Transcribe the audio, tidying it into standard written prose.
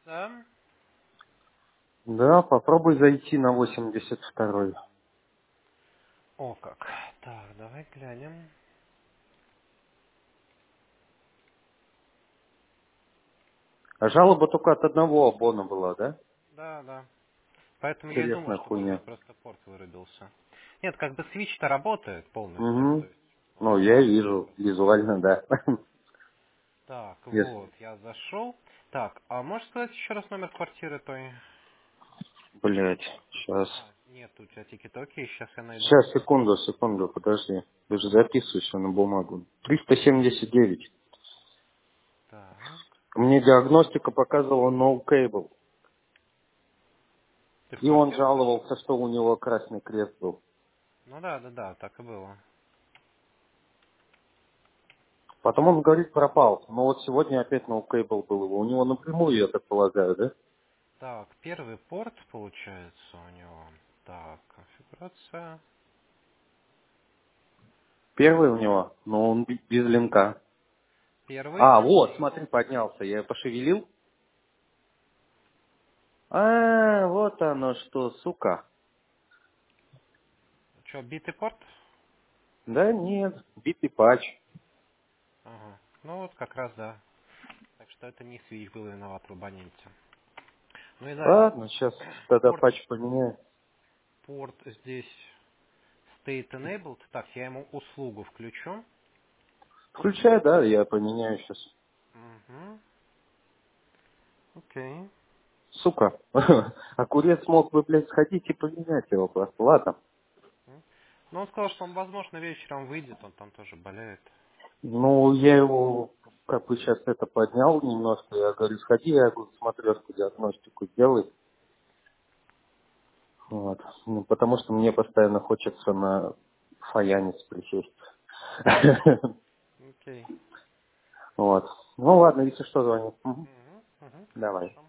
Да? Да, попробуй зайти на 82-й. О как. Так, давай глянем. А жалоба только от одного абона была, да? Да, да. Поэтому я и думал, Интересная что может быть хуйня. просто порт вырубился. Нет, как бы свич-то работает полностью. То Угу. есть он Ну, я работает вижу, просто. визуально, да. Так, Если... вот, я зашел. Так, а можешь сказать еще раз номер квартиры той? Блять, сейчас. А, нет, у тебя тики-токи, сейчас я найду. Сейчас, секунду, подожди. Ты же записываешься на бумагу. 379. Так. Мне диагностика показывала no cable. Ты в И он квартиру зашел? жаловался, что у него красный крест был. Ну да, да, да, так и было. Потом он говорит, пропал. Но вот сегодня опять no cable был его. У него напрямую, я так полагаю, да? Так, первый порт получается у него. Так, конфигурация. Первый у него, но он без линка. Первый. А, вот, смотри, поднялся. Я пошевелил. А, вот оно что, сука. Что, битый порт? Да нет, битый патч. Ага. Ну вот как раз да. Так что это не свич был виноват в абоненте. Ну и да, Ладно, сейчас тогда порт, патч поменяю. порт здесь state enabled. Так, я ему услугу включу. Включай, да, я поменяю сейчас. Угу. Окей. Сука. А курец мог бы, блядь, сходить и поменять его просто. Ладно. Ну он сказал, что он, возможно, вечером выйдет, он там тоже болеет. Ну, я его, как бы сейчас это поднял немножко. Я говорю, сходи, я говорю, смотрешку, диагностику сделай. Вот. Ну, потому что мне постоянно хочется на фаянец присесть. Окей. Вот. Ну ладно, если что, звони. Мгм. Угу. Угу. Давай. Хорошо.